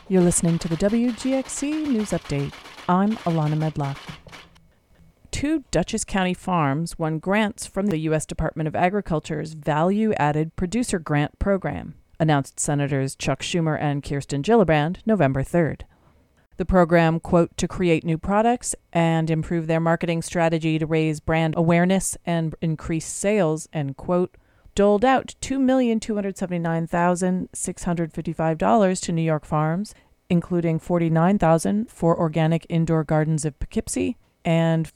You're listening to the WGXC News Update. I'm Alana Medlock. 2 Dutchess County farms won grants from the U.S. Department of Agriculture's Value-Added Producer Grant Program, announced Senators Chuck Schumer and Kirsten Gillibrand November 3rd. The program, quote, to create new products and improve their marketing strategy to raise brand awareness and increase sales, end quote, doled out $2,279,655 to New York farms, including $49,000 for organic indoor gardens of Poughkeepsie and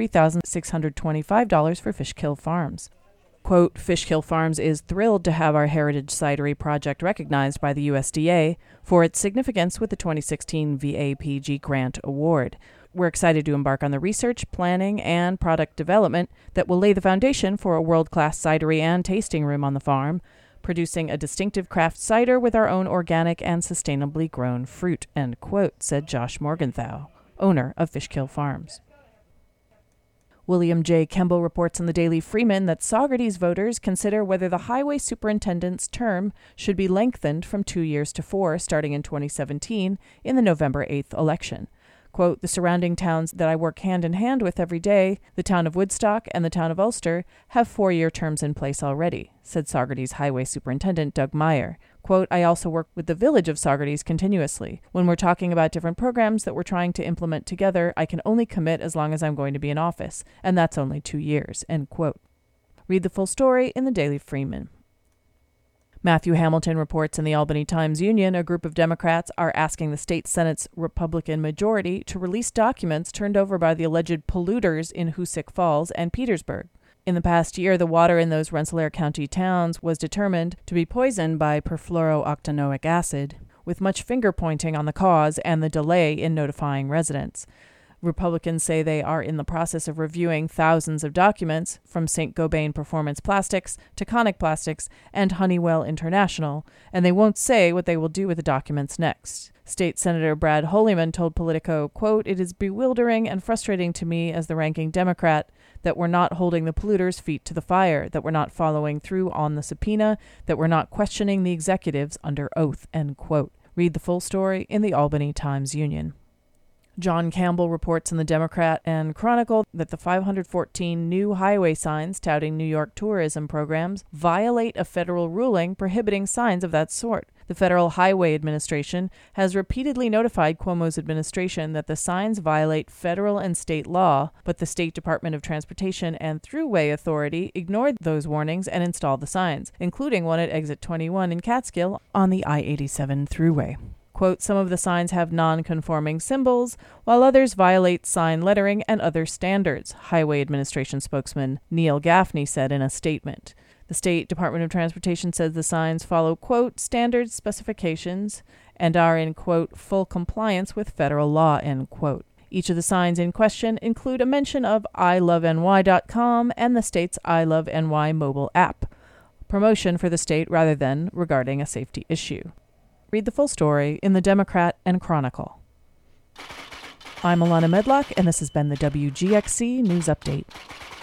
$53,625 for Fishkill Farms. Quote, Fishkill Farms is thrilled to have our Heritage Cidery project recognized by the USDA for its significance with the 2016 VAPG Grant Award. We're excited to embark on the research, planning, and product development that will lay the foundation for a world-class cidery and tasting room on the farm, producing a distinctive craft cider with our own organic and sustainably grown fruit, end quote, said Josh Morgenthau, owner of Fishkill Farms. William J. Kemble reports in the Daily Freeman that Saugerties voters consider whether the highway superintendent's term should be lengthened from 2 years to 4 starting in 2017 in the November 8th election. Quote, the surrounding towns that I work hand in hand with every day, the town of Woodstock and the town of Ulster, have 4-year terms in place already, said Saugerties Highway Superintendent Doug Meyer. Quote, I also work with the village of Saugerties continuously. When we're talking about different programs that we're trying to implement together, I can only commit as long as I'm going to be in office, and that's only 2 years, end quote. Read the full story in the Daily Freeman. Matthew Hamilton reports in the Albany Times-Union a group of Democrats are asking the state Senate's Republican majority to release documents turned over by the alleged polluters in Hoosick Falls and Petersburg. In the past year, the water in those Rensselaer County towns was determined to be poisoned by perfluorooctanoic acid, with much finger-pointing on the cause and the delay in notifying residents. Republicans say they are in the process of reviewing thousands of documents from St. Gobain Performance Plastics to Conic Plastics and Honeywell International, and they won't say what they will do with the documents next. State Senator Brad Holyman told Politico, quote, it is bewildering and frustrating to me as the ranking Democrat that we're not holding the polluters' feet to the fire, that we're not following through on the subpoena, that we're not questioning the executives under oath, end quote. Read the full story in the Albany Times-Union. John Campbell reports in the Democrat and Chronicle that the 514 new highway signs touting New York tourism programs violate a federal ruling prohibiting signs of that sort. The Federal Highway Administration has repeatedly notified Cuomo's administration that the signs violate federal and state law, but the State Department of Transportation and Thruway Authority ignored those warnings and installed the signs, including one at Exit 21 in Catskill on the I-87 Thruway. Quote, some of the signs have non-conforming symbols, while others violate sign lettering and other standards, Highway Administration spokesman Neil Gaffney said in a statement. The State Department of Transportation says the signs follow, quote, standard specifications and are in, quote, full compliance with federal law, end quote. Each of the signs in question include a mention of iloveny.com and the state's I Love NY mobile app, promotion for the state rather than regarding a safety issue. Read the full story in the Democrat and Chronicle. I'm Alana Medlock, and this has been the WGXC News Update.